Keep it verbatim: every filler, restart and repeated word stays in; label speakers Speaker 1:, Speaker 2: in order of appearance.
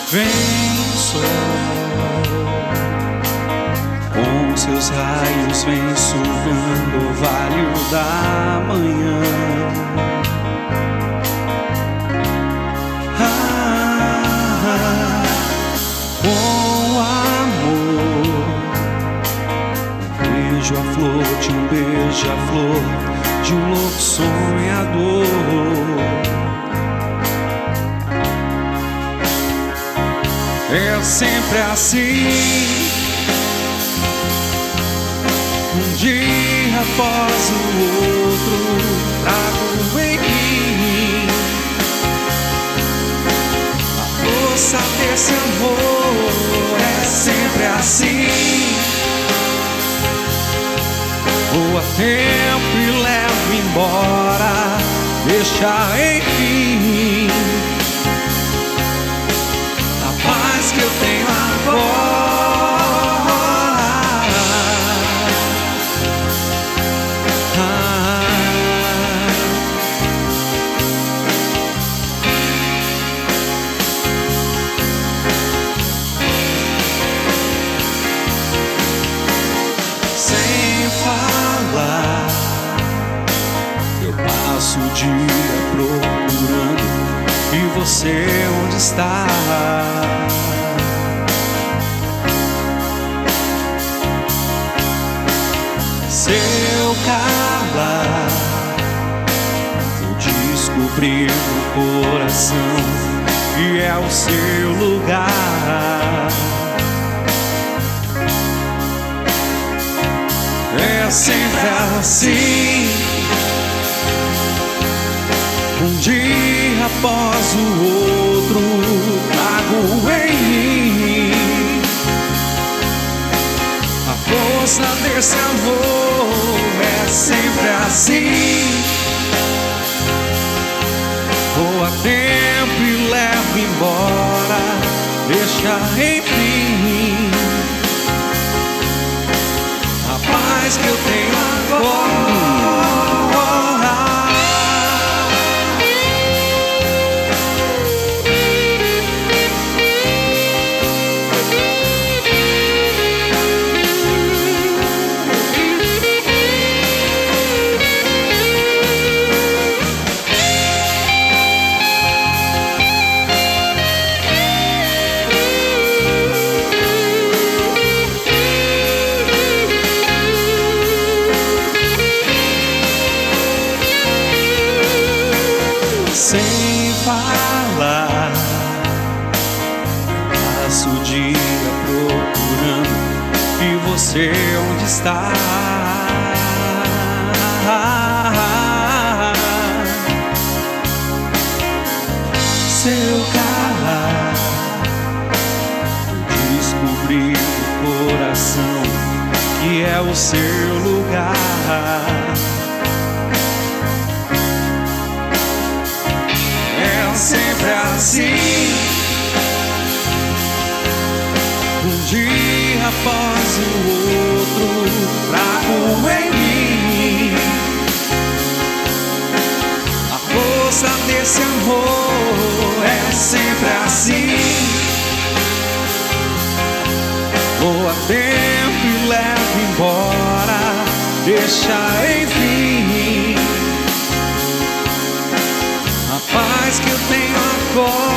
Speaker 1: Vem sol, com seus raios vem sugando o orvalho da manhã. Ah, com amor, um beijo a flor de um beija-flor, de um louco sonhador. É sempre assim, um dia após o outro, trago em mim a força desse amor. É sempre assim, vou a tempo e levo embora, deixa enfim que eu tenho agora. Sem falar, eu passo o dia procurando, e você onde está? Seu calar, vou descobrir no coração que é o seu lugar. É sempre assim, um dia após o outro, trago em mim a força desse amor. É sempre assim, vou a tempo e levo embora, deixa enfim a paz que eu tenho agora. Sem falar, passo o dia procurando, e você onde está? Seu calar, eu descobri no coração que é o seu lugar. Sempre assim, um dia após o outro, trago em mim a força desse amor. É sempre assim, vou a tempo e levo embora, deixa enfim a paz que eu tenho agora.